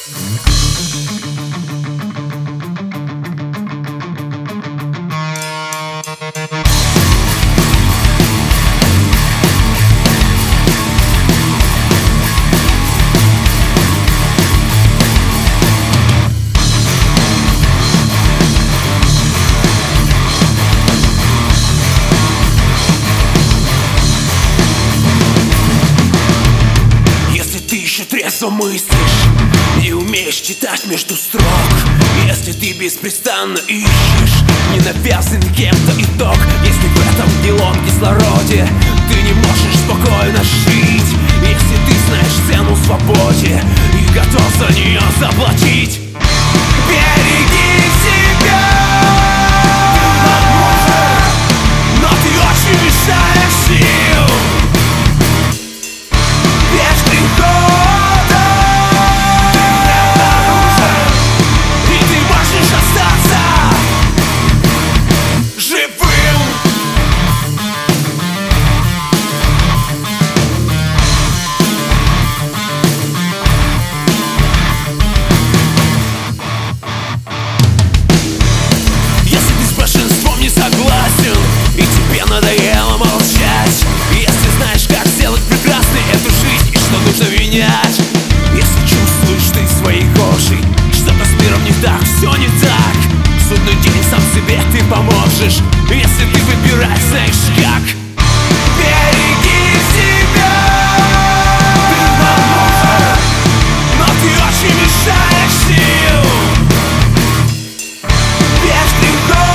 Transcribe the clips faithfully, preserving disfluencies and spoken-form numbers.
Трезво мыслишь, не умеешь читать между строк. Если ты беспрестанно ищешь ненавязанный кем-то итог, если в этом гнилом кислороде ты не можешь спокойно жить, если ты знаешь цену свободе и готов за нее заплатить, береги себя. Ты нам нужен, но ты очень лишаешь сил. Без греха согласен, и тебе надоело молчать. Если знаешь, как сделать прекрасной эту жизнь и что нужно менять, если чувствуешь ты своей кожей что-то с миром не так, все не так, судный день сам себе ты поможешь, если ты выбираешь, знаешь как. Береги себя. Ты нам нужен, но ты очень мешаешь сил. Без греха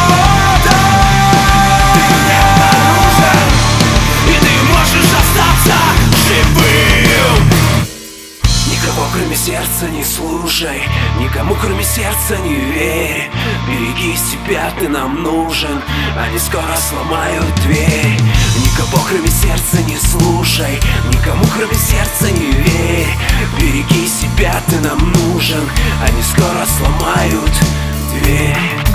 кроме сердца не слушай, никому кроме сердца не верь. Береги себя, ты нам нужен, они скоро сломают дверь. Никого кроме сердца не слушай, никому кроме сердца не верь. Береги себя, ты нам нужен, они скоро сломают дверь.